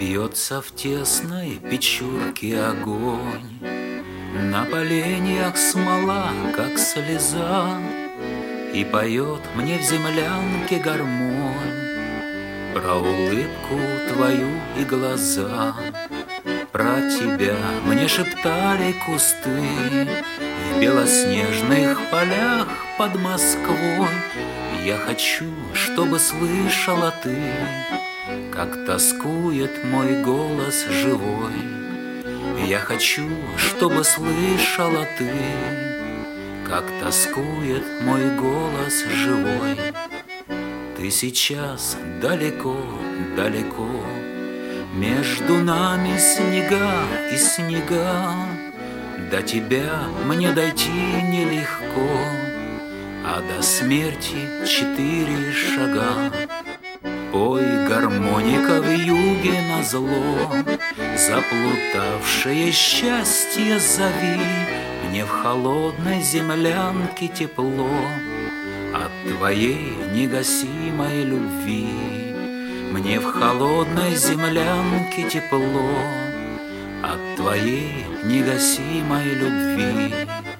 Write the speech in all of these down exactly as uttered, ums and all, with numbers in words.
Бьется в тесной печурке огонь, на поленьях смола, как слеза, и поет мне в землянке гармонь про улыбку твою и глаза. Про тебя мне шептали кусты в белоснежных полях под Москвой. Я хочу, чтобы слышала ты, как тоскует мой голос живой. Я хочу, чтобы слышала ты, как тоскует мой голос живой. Ты сейчас далеко, далеко, между нами снега и снега. До тебя мне дойти нелегко, а до смерти четыре шага. Пой, гармоника, в юге назло, заплутавшее счастье зови. Мне в холодной землянке тепло от твоей негасимой любви. Мне в холодной землянке тепло от твоей негасимой любви.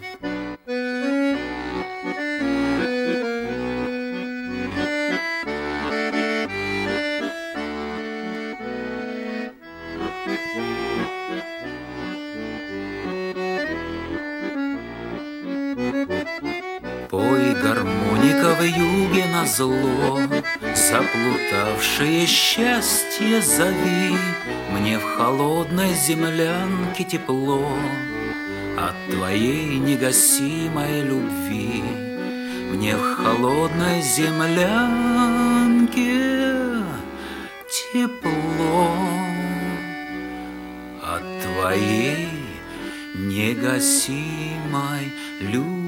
Пой, гармоника, в юге назло, заплутавшее счастье зови. Мне в холодной землянке тепло от твоей негасимой любви. Мне в холодной землянке тепло от твоей негасимой любви.